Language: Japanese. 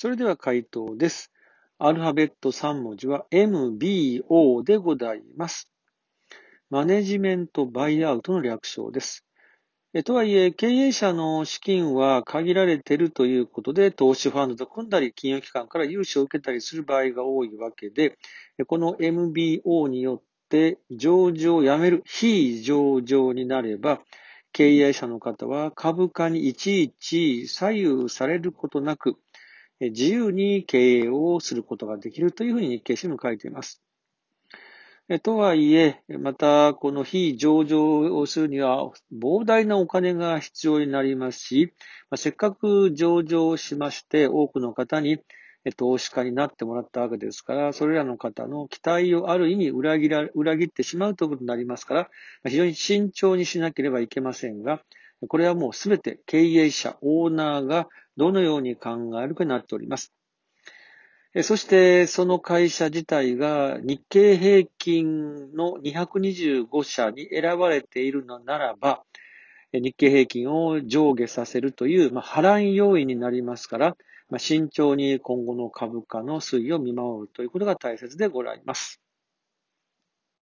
それでは回答です。アルファベット3文字は MBO でございます。マネジメントバイアウトの略称です。とはいえ、経営者の資金は限られているということで、投資ファンドと組んだり、金融機関から融資を受けたりする場合が多いわけで、この MBO によって上場をやめる、非上場になれば、経営者の方は株価にいちいち左右されることなく、自由に経営をすることができるというふうに日経新聞書いています。とはいえ、また、この非上場をするには膨大なお金が必要になりますし、せっかく上場しまして、多くの方に投資家になってもらったわけですから、それらの方の期待をある意味裏切ってしまうということになりますから、非常に慎重にしなければいけませんが、これはもうすべて経営者、オーナーがどのように考えるかになっております。そして、その会社自体が日経平均の225社に選ばれているのならば、日経平均を上下させるという、波乱要因になりますから、慎重に今後の株価の推移を見守るということが大切でございます。